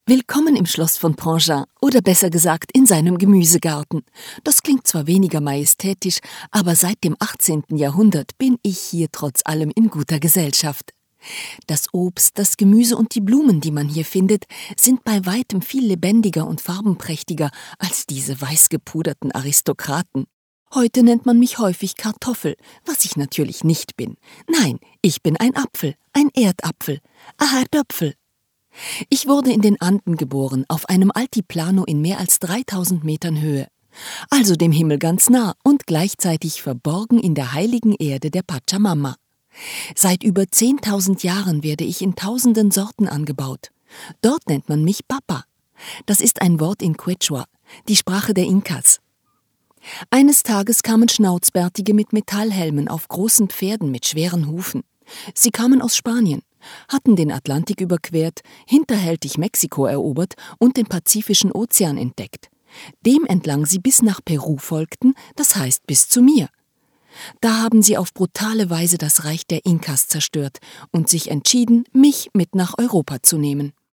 Willkommen im Schloss von Prangin oder besser gesagt in seinem Gemüsegarten. Das klingt zwar weniger majestätisch, aber seit dem 18. Jahrhundert bin ich hier trotz allem in guter Gesellschaft. Das Obst, das Gemüse und die Blumen, die man hier findet, sind bei weitem viel lebendiger und farbenprächtiger als diese weißgepuderten Aristokraten. Heute nennt man mich häufig Kartoffel, was ich natürlich nicht bin. Nein, ich bin ein Apfel, ein Erdapfel, ein Herdöpfel. Ich wurde in den Anden geboren, auf einem Altiplano in mehr als 3000 Metern Höhe, also dem Himmel ganz nah und gleichzeitig verborgen in der heiligen Erde der Pachamama. Seit über 10.000 Jahren werde ich in tausenden Sorten angebaut. Dort nennt man mich Papa. Das ist ein Wort in Quechua, die Sprache der Inkas. Eines Tages kamen Schnauzbärtige mit Metallhelmen auf großen Pferden mit schweren Hufen. Sie kamen aus Spanien, hatten den Atlantik überquert, hinterhältig Mexiko erobert und den Pazifischen Ozean entdeckt. Dem entlang sie bis nach Peru folgten, das heißt bis zu mir. Da haben sie auf brutale Weise das Reich der Inkas zerstört und sich entschieden, mich mit nach Europa zu nehmen.